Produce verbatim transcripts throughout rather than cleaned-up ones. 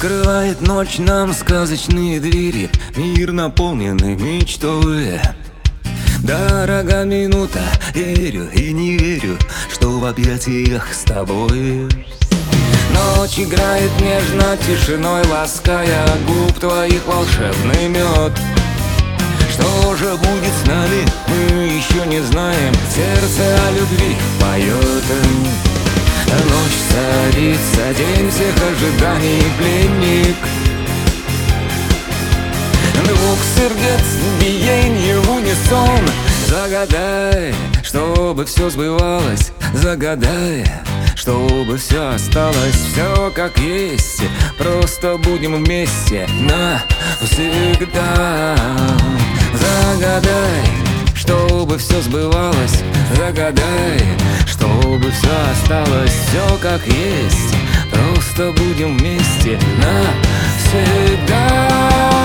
Открывает ночь нам сказочные двери, мир наполненный мечтой. Дорога минута, верю и не верю, что в объятиях с тобой. Ночь играет нежно, тишиной лаская губ твоих волшебный мед. Что же будет с нами, мы еще не знаем, сердце о любви поет. Ночь царица, день всех ожиданий, пленник двух сердец, биенье в унисон. Загадай, чтобы все сбывалось, загадай, чтобы все осталось, все как есть. Просто будем вместе навсегда. Загадай, чтобы все сбывалось, загадай, чтобы все осталось, все как есть. Просто будем вместе навсегда.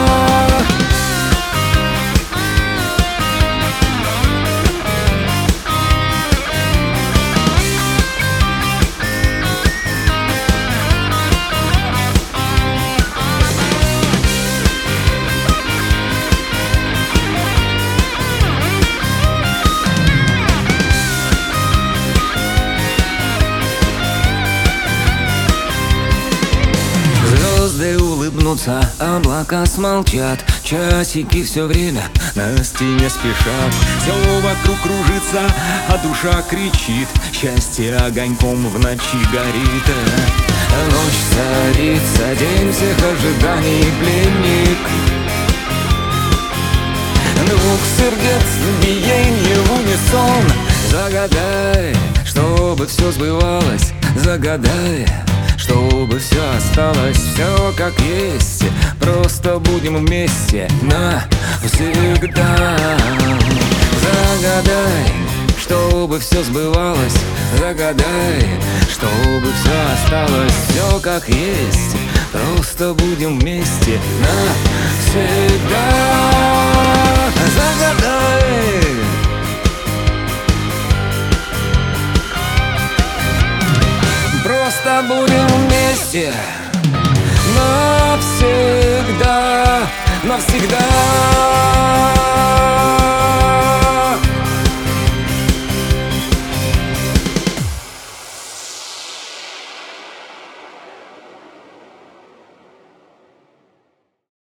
Звезды улыбнутся, облака смолчат, часики все время на стене спешат. Все вокруг кружится, а душа кричит, счастье огоньком в ночи горит. Ночь царица, день всех ожиданий, пленник двух сердец, биенье в унисон. Загадай, чтобы все сбывалось, загадай, чтобы все осталось, все как есть. Просто будем вместе навсегда. Загадай, чтобы все сбывалось, загадай, чтобы все осталось, все как есть. Просто будем вместе навсегда. Загадай. Просто будем вместе навсегда, навсегда.